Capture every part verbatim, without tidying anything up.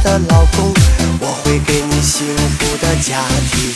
的老公，我会给你幸福的家庭。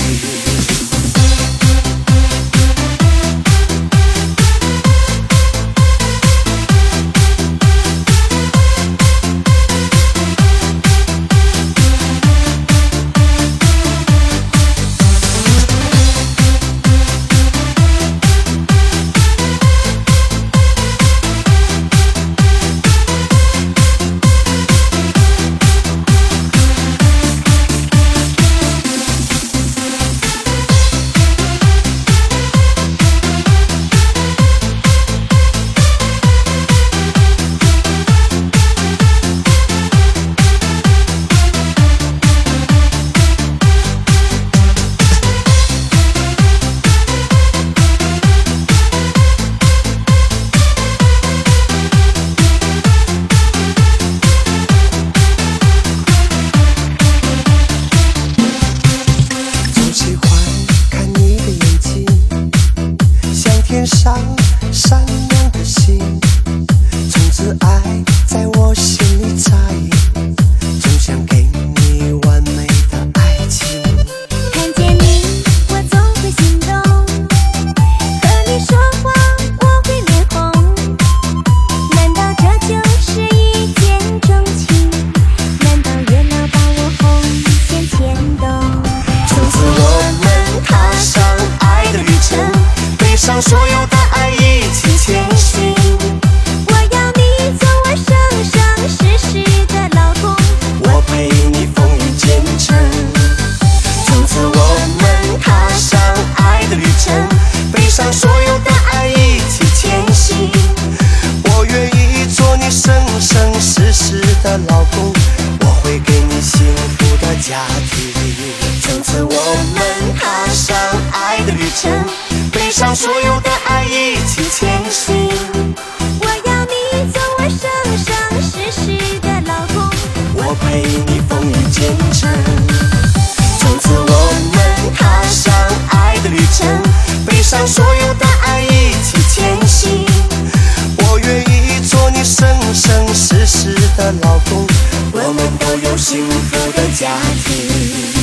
天上闪亮的星，从此爱在我心里扎营，总想给你完美的爱情。 看见你我总会心动，和你说话我会脸红，难道这就是一见钟情？难道月老把我红线牵动？ 从此我们踏上爱的旅程，背上所有的爱一起前行。 我要你做我生生世世的老公， 我陪你风雨兼程。从此我们踏上爱的旅程，背上所有的爱一起前行。我愿意做你生生世世的老公，我会给你幸福的家庭。从此我们踏上爱的旅程，背上所有的爱一起前行。 我要你做我生生世世的老公， 我陪你风雨兼程。从此我们踏上爱的旅程，背上所有的爱一起前行。我愿意做你生生世世的老公，我们都有幸福的家庭。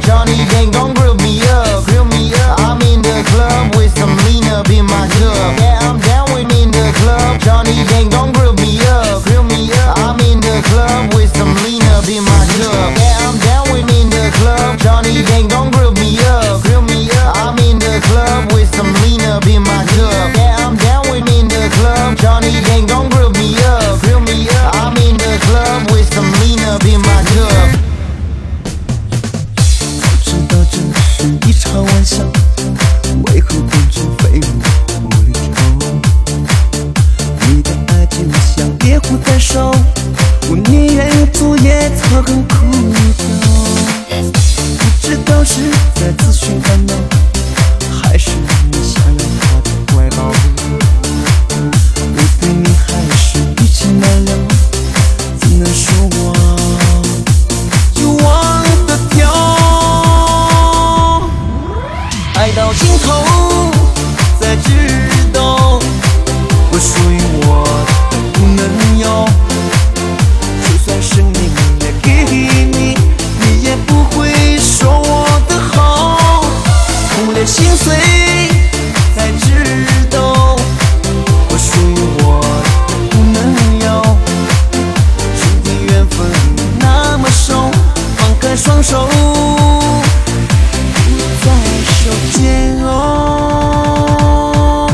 Johnny gang gon' grill me up, grill me up. I'm in the club with some lean up in my cup. Yeah, I'm down with in the club. Johnny gang gon' grill me up, grill me up. I'm in the club with some lean up in my cup. Yeah, I'm down with in the club. Johnny gang gon' grill me up, grill me up. I'm in the club with some lean up in my cup. Yeah, I'm down with in the club. Johnny gang gon' grill me up, grill me up. I'm in the club with some lean up in my cup. 知道这是一场玩笑，为何变成废物无厘头？你的爱就像猎户在手，我宁愿昨夜草根枯掉。不知道是在自寻烦恼，还是你想要他的怀抱。我对你还是欲擒难了，怎能说忘就忘得掉？爱到尽头才知道，我属于我的不能要。就算生命也给你，你也不会说我的好。苦烈心碎才知道，我属于我的不能要。注定缘分那么熟，放开双手。手煎熬。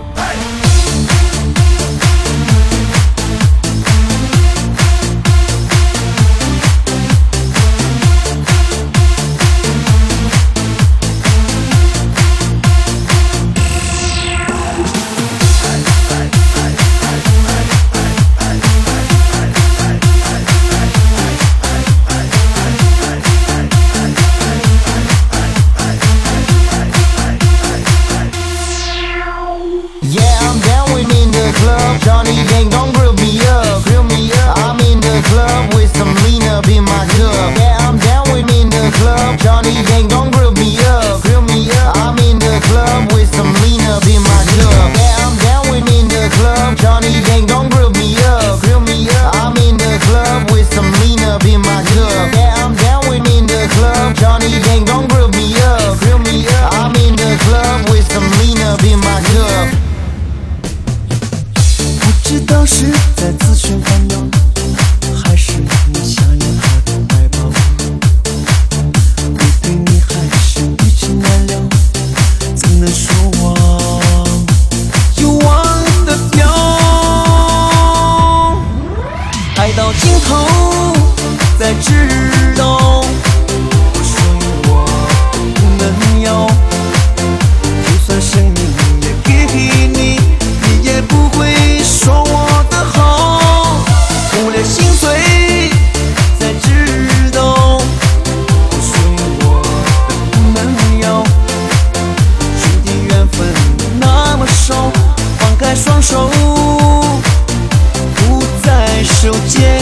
Johnny gang gon' grill me up, grill me up. I'm in the club with some lean up in my cup. Yeah, I'm down with in the club. Johnny gang gon' grill me up, grill me up. I'm in the club with some lean up in my cup. Yeah, I'm down with in the club. Johnny gang gon' grill me up, grill me up. I'm in the club with some lean up in my cup. Yeah, I'm down with in the club. Johnny gang gon' grill me up, grill me up. I'm in the club with some lean up in my cup. 不知道是在自寻烦恼，还是你想要他的怀抱。我对你还是欲擒难了，怎能说忘就忘得掉？爱到尽头才知道，我属于我不能要。就算生命也给你，你也不会说我的好。苦烈心碎才知道，我属于我的不能要。注定缘分那么熟，放开双手，不再受煎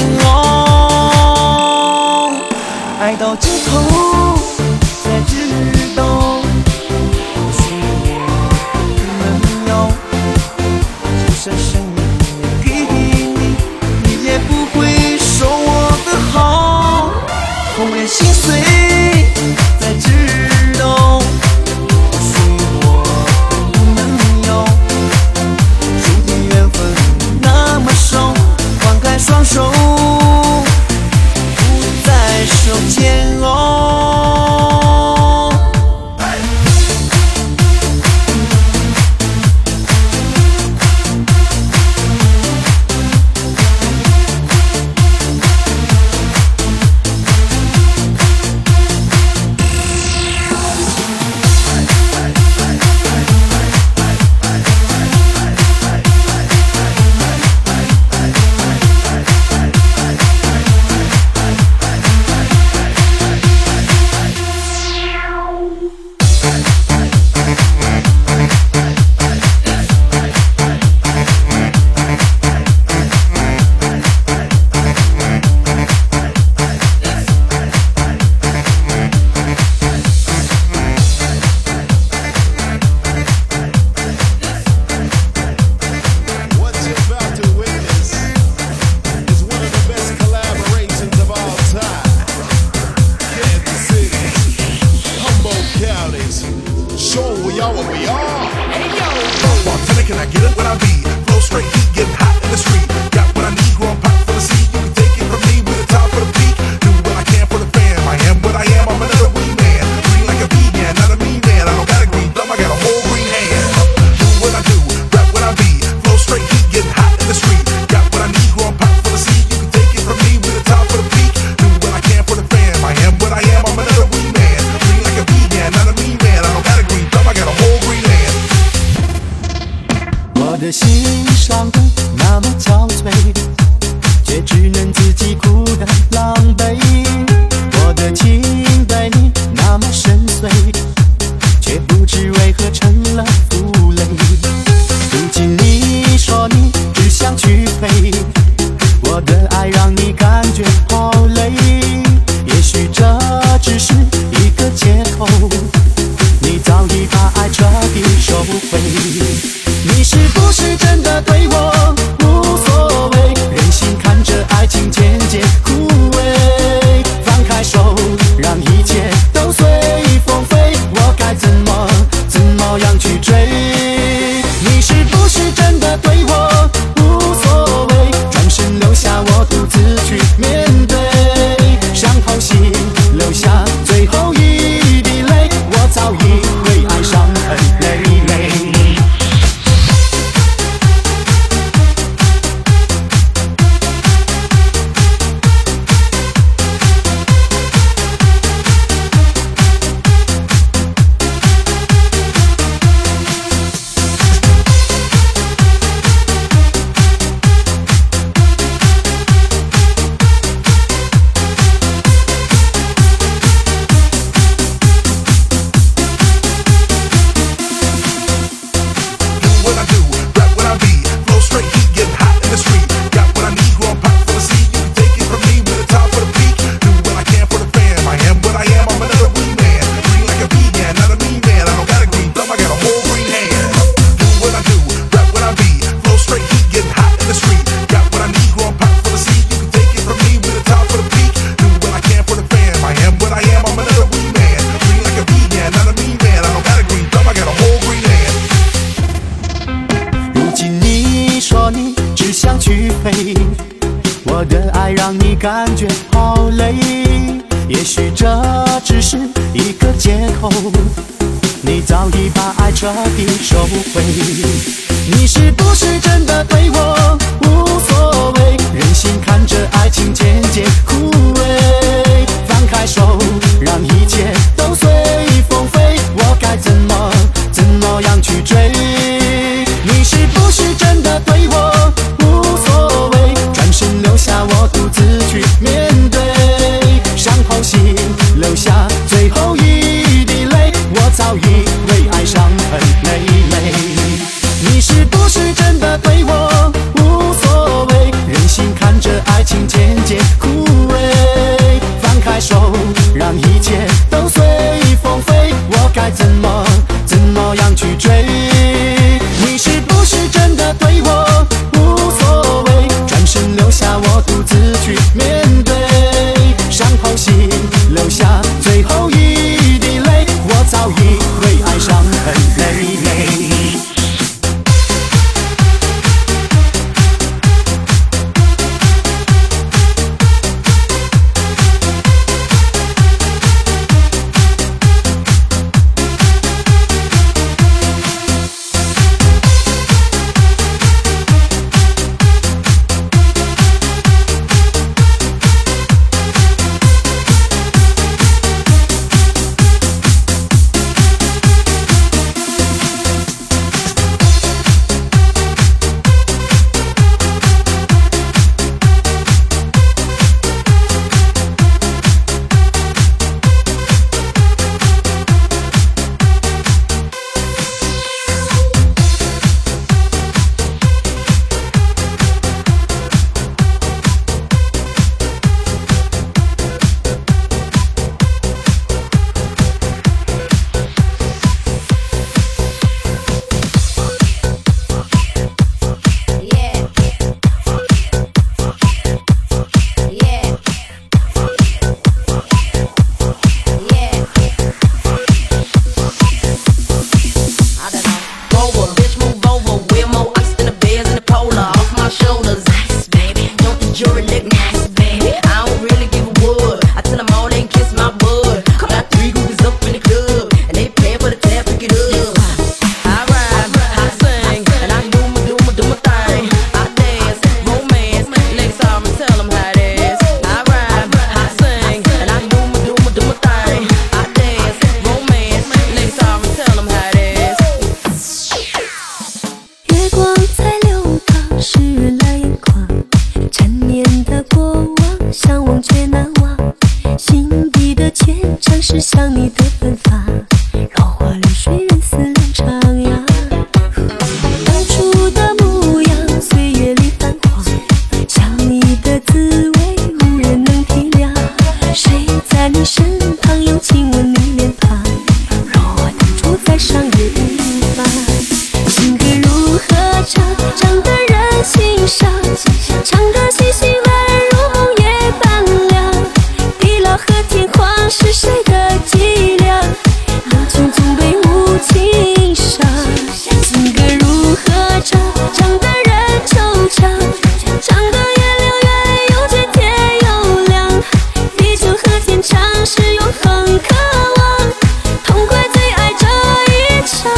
熬。爱到尽头才知道，我属于我的不能要。就算生命也给你，你也不会说我的好。苦烈心碎才知道，我属于我的不能要。注定缘分那么熟，放开双手，不再受煎熬。 要，我不要。哎呦 Tell me, can I get it when I be? Flow straight, heat getting hot in the street. Got what I need, growing pop for the seed. You can take it from me, with the top of the peak. Do what I can for the fam. I am what I am, I'm another wee man. Green like a vegan, not a mean man. I don't got a green thumb, I got a whole green hand. Do what I do, rap what I be. Flow straight, heat getting hot in the street. Got what I need, growing pop for the seed. You can take it from me, with the top of the peak. Do what I can for the fam. I am what I am, I'm another wee man. Green like a vegan, not a mean man. I don't got a green thumb, I got a whole green hand. 我的心伤得那么憔悴，却只能自己哭得狼狈。我的情对你那么深邃，却不知为何成了负累。如今你说你只想去飞，我的爱让你感觉好累。也许这只是一个借口，你早已把爱彻底收回。你是不是真的对我无所谓？任性看着爱情渐渐枯萎，放开手，让一切都随风飞。我该怎么怎么样去追？你是不是真的对我无所谓？转身留下我独自去面对，伤透心，留下最后一滴泪。我早已为爱伤痕累累。我的爱让你感觉好累，也许这只是一个借口，你早已把爱彻底收回。你是不是真的对我无所谓？任性看着爱情渐渐枯萎，放开手，让一切都随风飞。我该怎么怎么样去追？你是不是真的对我无所谓？转身留下我独自去面对，伤透心，留下最后一滴泪。我早已为爱伤痕累累。你是不是真的对我无所谓？任性看着爱情渐渐枯萎，放开手，让一切都随风飞。我该怎么想你的芬芳，落花流水人似冷肠呀。当初的模样，岁月里泛黄，想你的滋味无人能体谅。谁在你身旁又亲吻你脸庞？若我当初在上也无妨。情歌如何唱，唱得人心伤，唱得细细来人如梦夜半凉。地老和天荒是谁的伎俩？有情总被无情伤。情歌如何唱，唱得人惆怅，唱得夜流远，又觉天又亮。地久和天长是永恒渴望，痛快最爱这一场。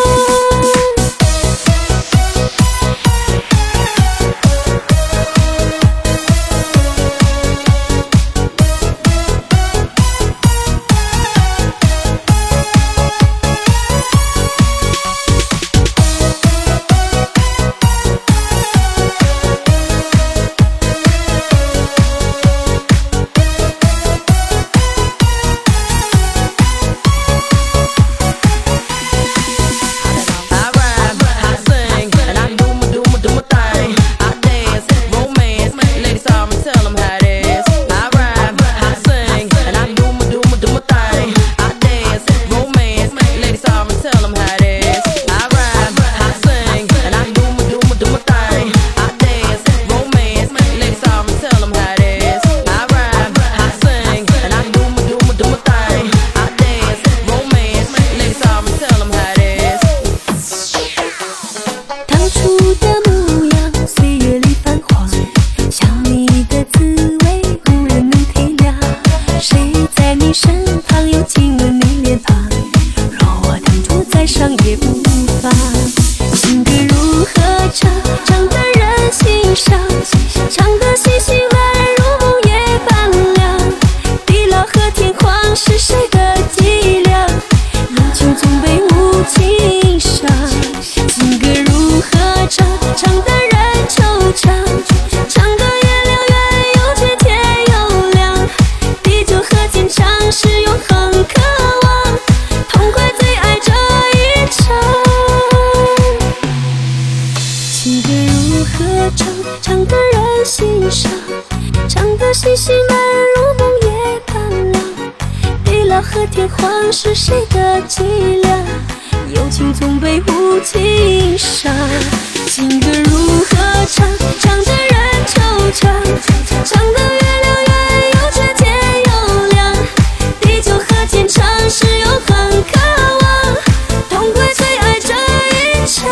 细细来人如梦夜半凉。地老和天荒是谁的伎俩？有情总被无情伤。情歌如何唱，唱得人惆怅，唱得月流圆，又觉天又亮。地久和天长是永恒渴望，痛快最爱这一场。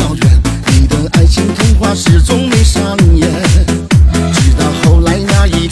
始终没上演，直到后来那一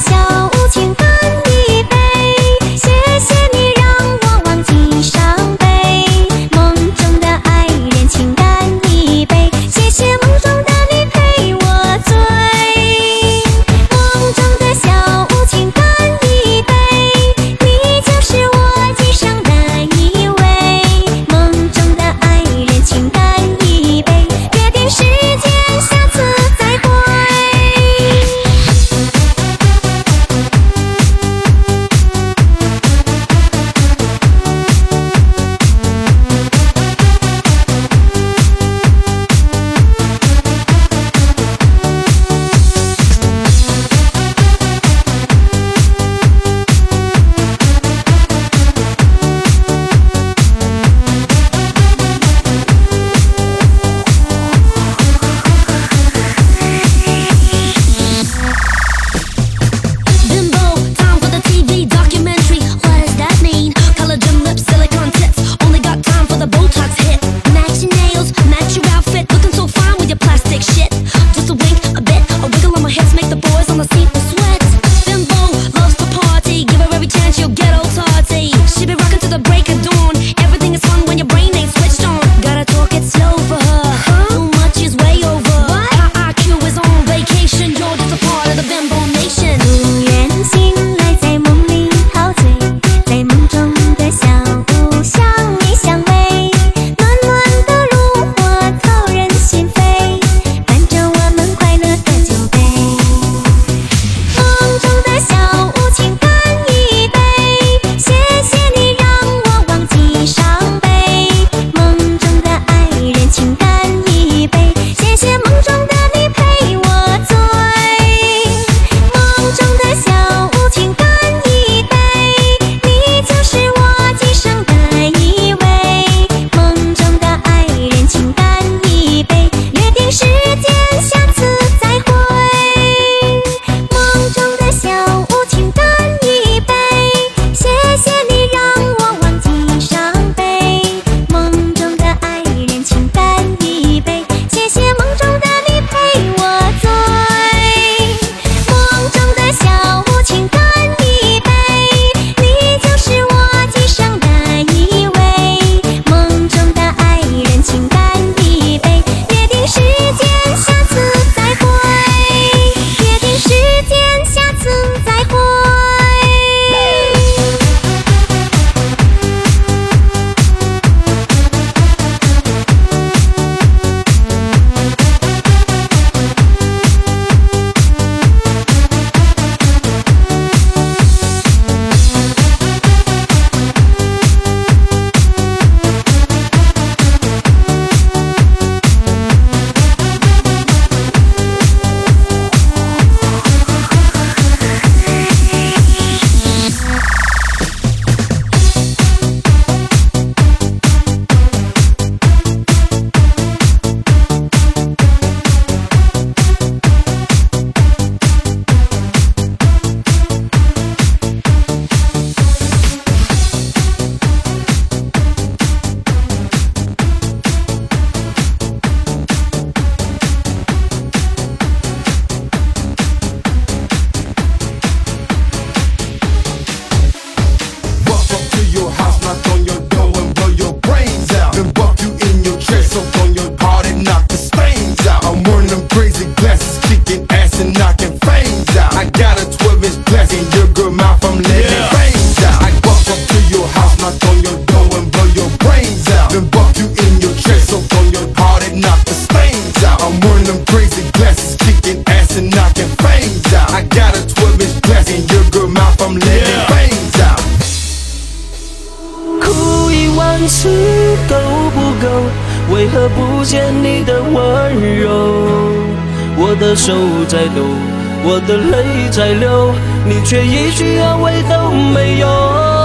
次够不够？为何不见你的温柔？我的手在抖，我的泪在流，你却一句安慰都没有。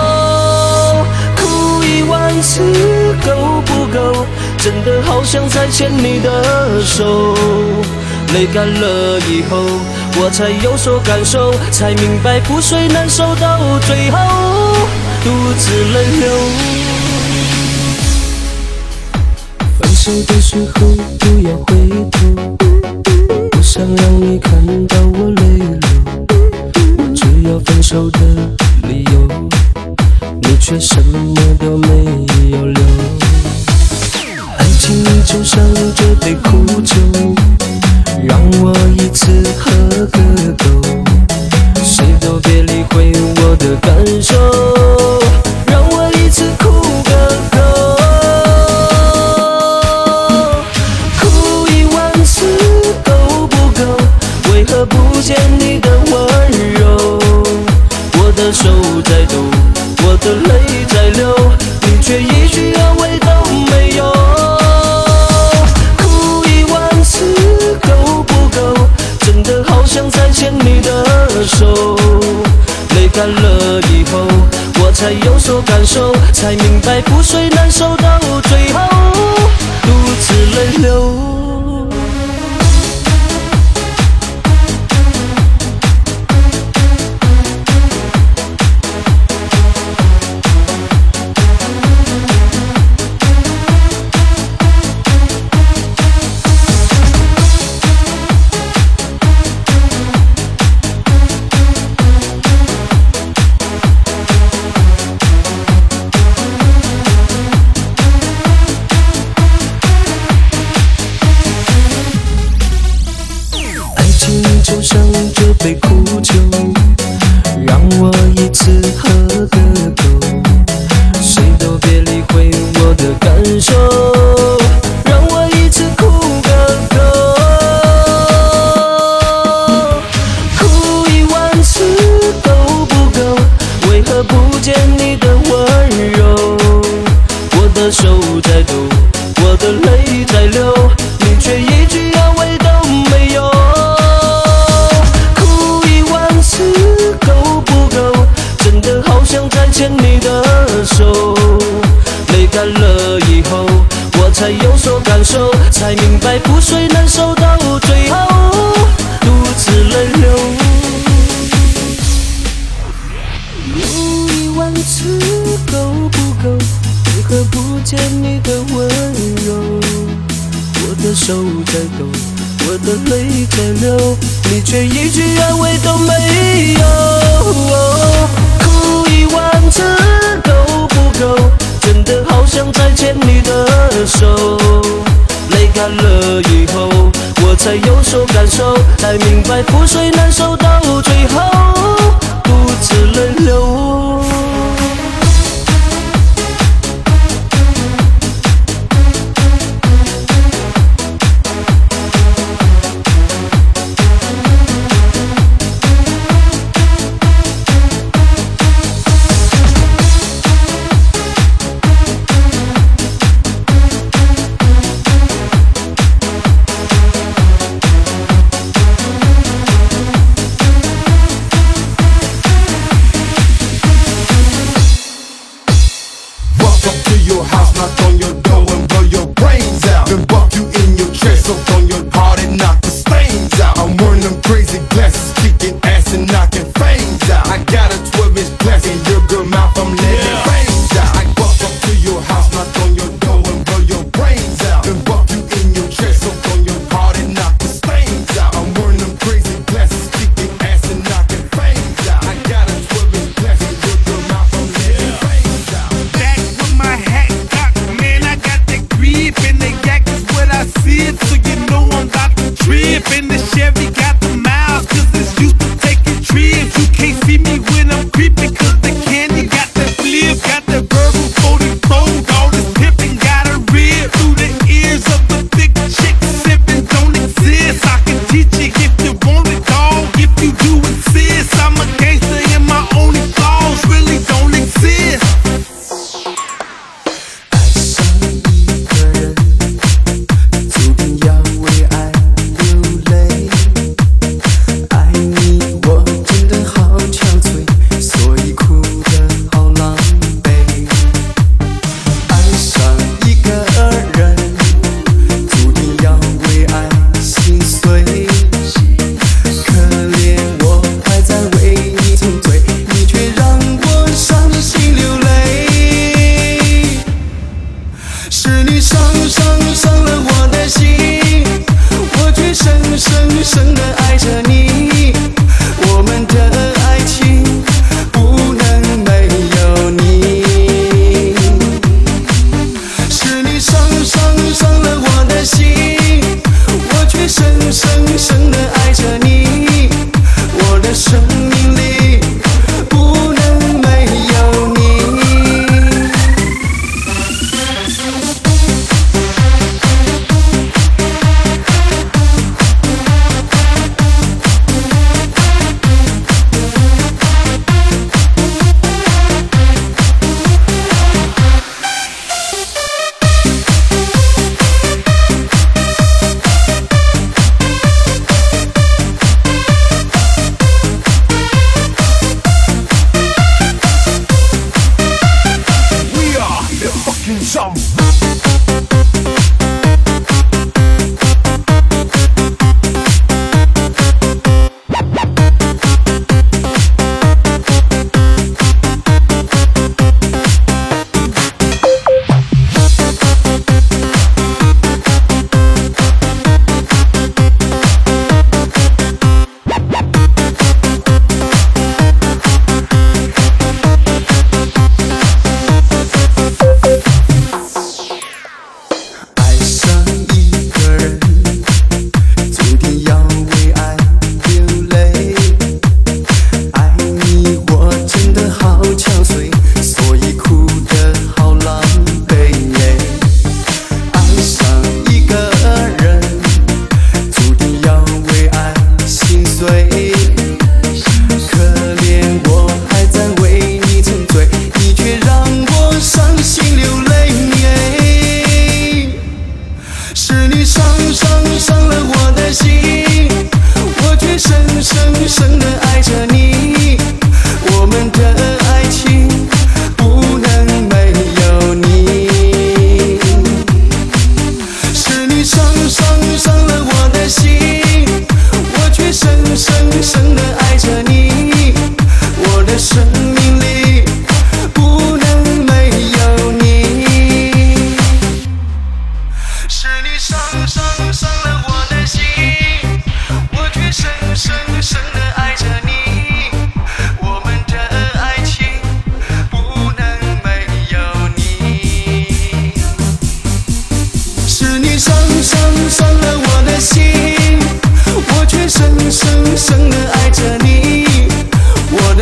哭一万次够不够？真的好想再牵你的手。泪干了以后，我才有所感受，才明白覆水难收，到最后独自泪流。分手的时候不要回头，不想让你看到我泪流。我手的理由，你却什么都没有留。爱情就像这杯苦酒，让我一次喝个够，谁都别理会我的感受，让我一次哭个够。哭一万次够不够？为何不见你的温柔？我的手在抖，我的泪在流，你却一句安慰都没有。哭一万次够不够？真的好想再牵你的手，泪干了以后，我才有所感受，才明白覆水难收，到最后独自泪流。就像这杯苦酒，让我一次喝个够，谁都别理会我的感受，让我一次哭个够。哭一万次够不够？为何不见你的温柔？我的手在抖，我的泪在流，你却一句安慰都没有。真的好想再牵你的手，泪干了以后，我才有所感受，才明白覆水难收，到最后独自泪流。哭一万次够不够？为何不见你的温柔？我的手在抖，我的泪在流，你却一句安慰都没有。哭一万次够不够？真的好想再牵你的手，泪干了以后，我才有所感受，才明白覆水难收，到最后独自泪流。 爱你我真的好憔悴，所以哭。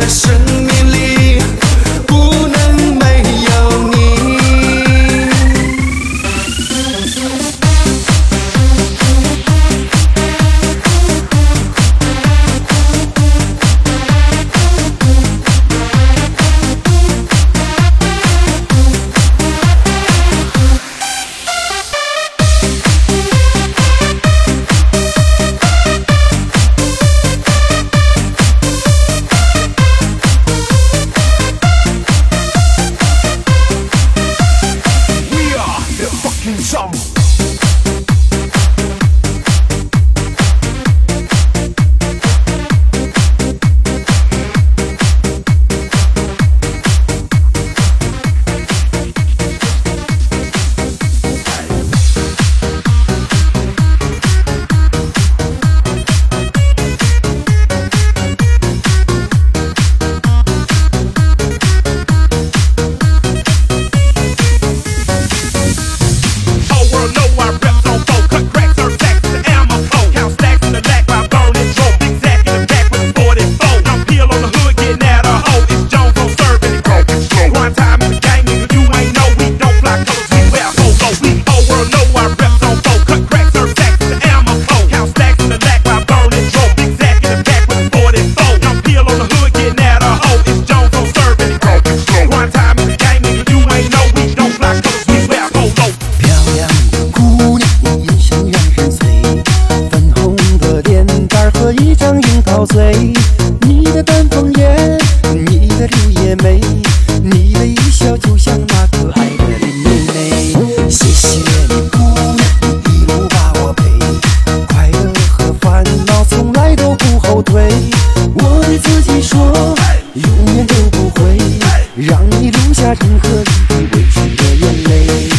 生命里不能没有你。你的丹凤眼，你的柳叶眉，你的一笑就像那可爱的林妹妹。谢谢你姑娘，你一路把我陪，快乐和烦恼从来都不后退。我对自己说，永远都不会让你留下任何一滴委屈的眼泪。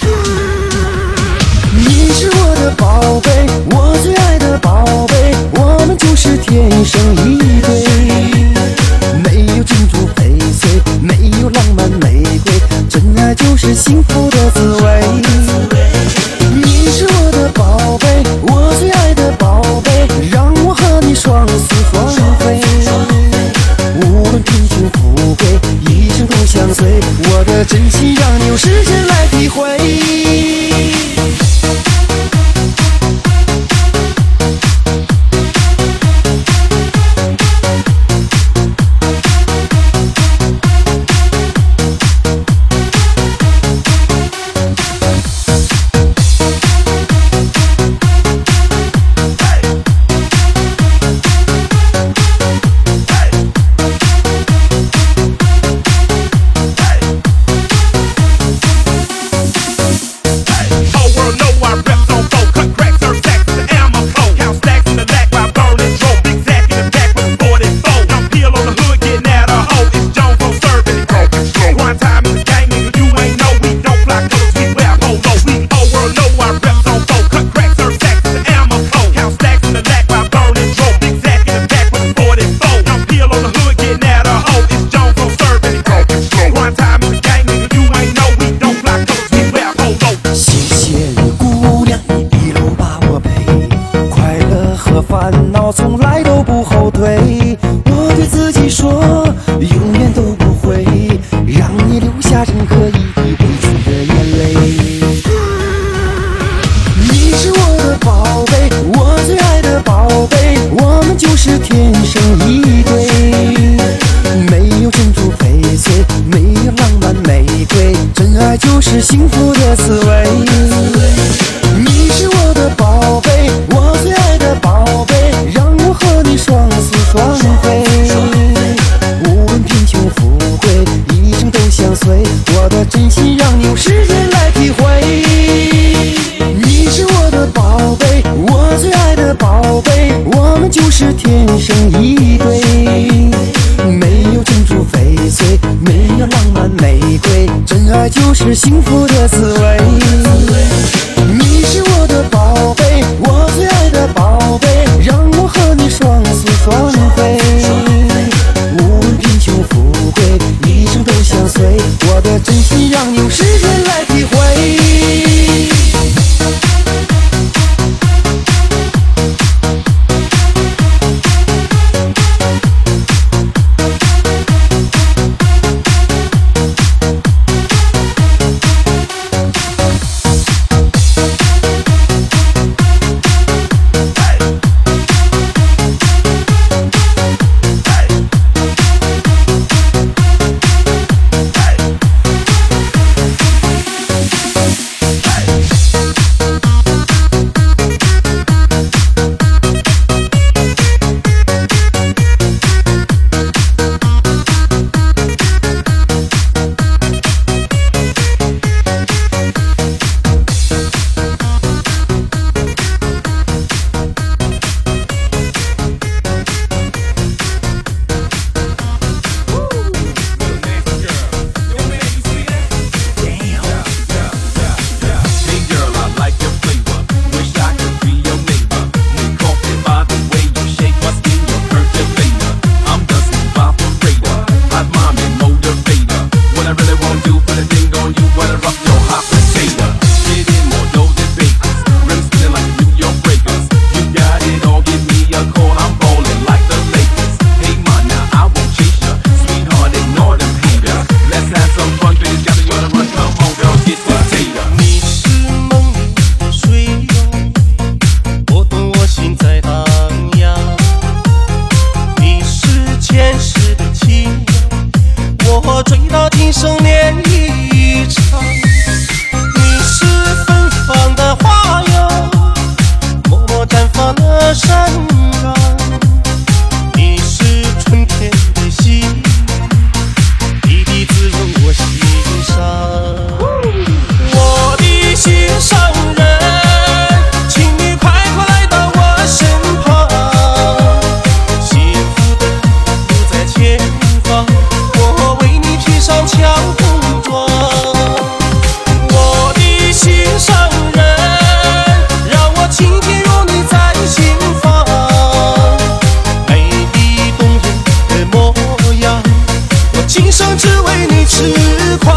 你是我的宝贝，我最爱的宝贝，我们就是天生一对，没有珍珠翡翠，没有浪漫玫瑰，真爱就是幸福的滋味。你是我的宝贝，我最爱的宝贝，让我和你双宿双飞，无论贫穷富贵，一生都相随，我的真心让你用时间来体会。烦恼从来都不后退，我对自己说，永远都不会让你留下任何一滴委屈的眼泪。你是我的宝贝，我最爱的宝贝，我们就是天生一对，没有珍珠翡翠，没有浪漫玫瑰，真爱就是幸福的滋味。你是我的宝贝，我最爱的宝贝，让我和你双宿双飞，无论贫穷富贵，一生都相随，我的真心让你用时间来体会。你是我的宝贝，我最爱的宝贝，我们就是天生一对，没有珍珠翡翠，没有浪漫玫瑰，真爱就是幸福的滋味。 我追到今生连一场。你是芬芳的花哟，默默绽放了山岗。你是春天的心，滴滴滋润我心上。我的心上人，请你快快来到我身旁，幸福的路在前方，我为你披上强红装。我的心上人，让我轻轻拥你在心房，美丽动人的模样，我今生只为你痴狂。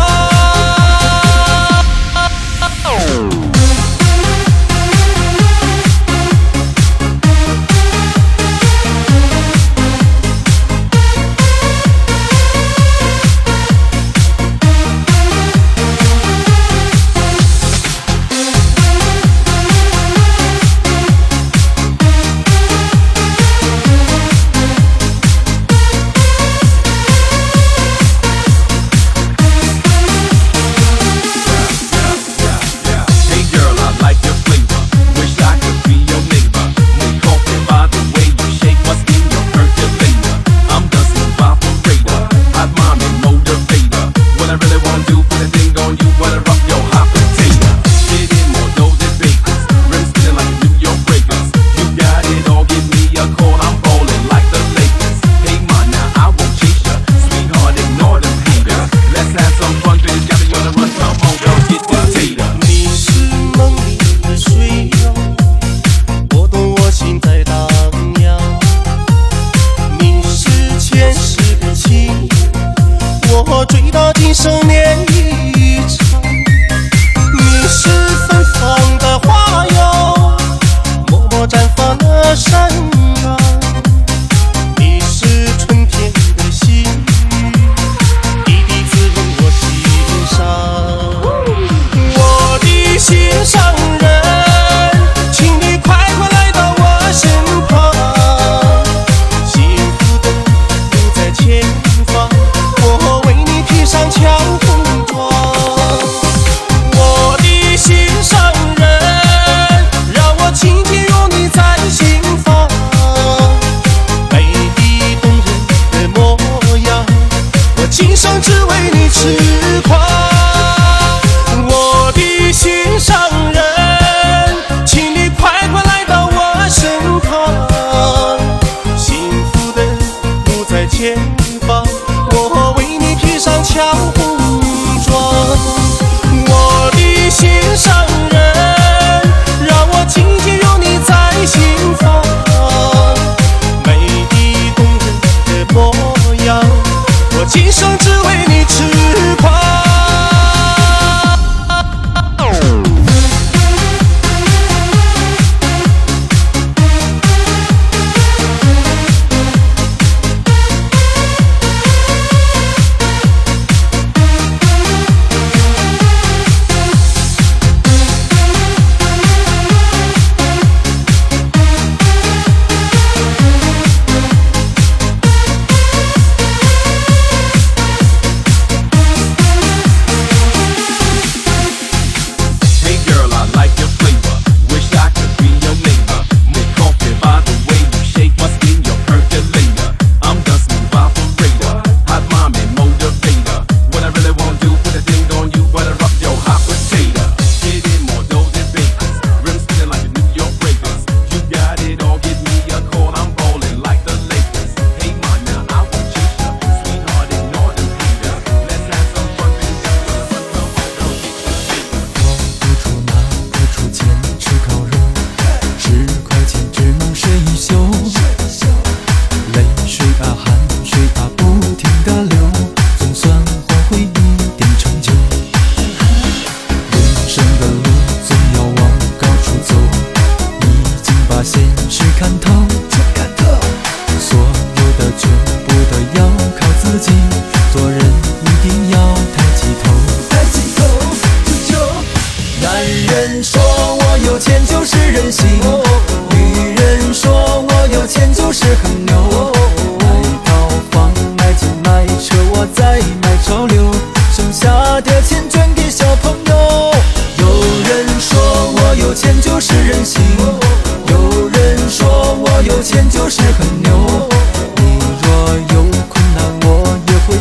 买套房，买车，买车，我在买车。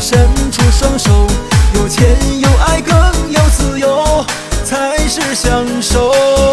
伸出双手。有钱有爱更有自由，才是享受。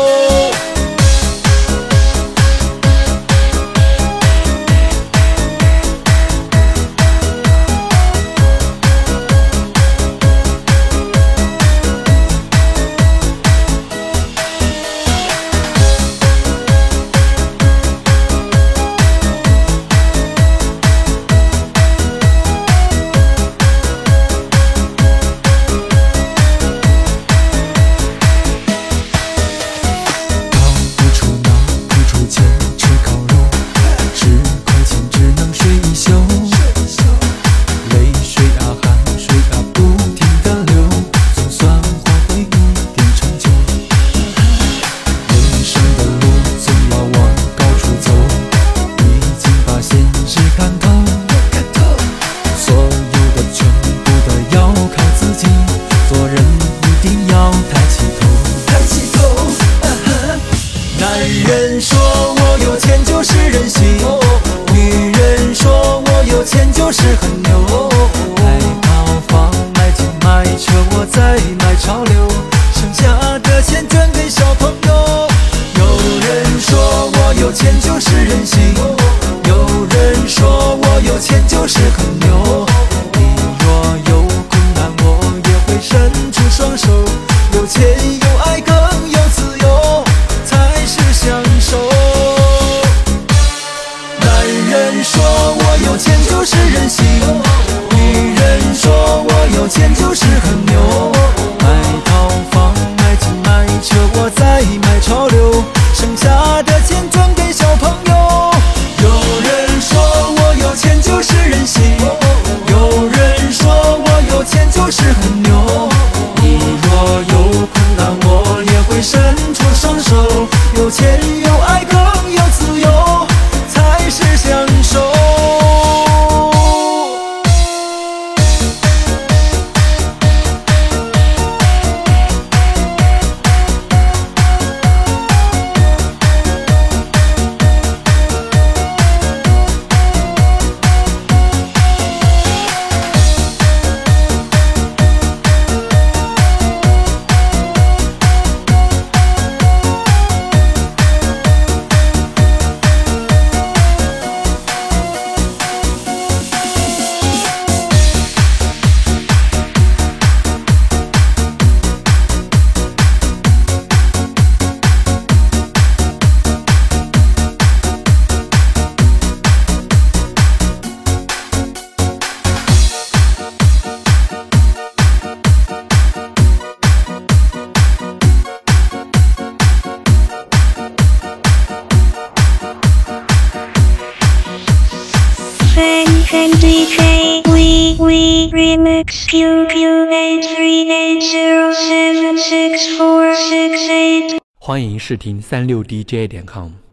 D K we we remix Q Q eight three eight zero seven six four six eight。 欢迎试听三六D J 点 com。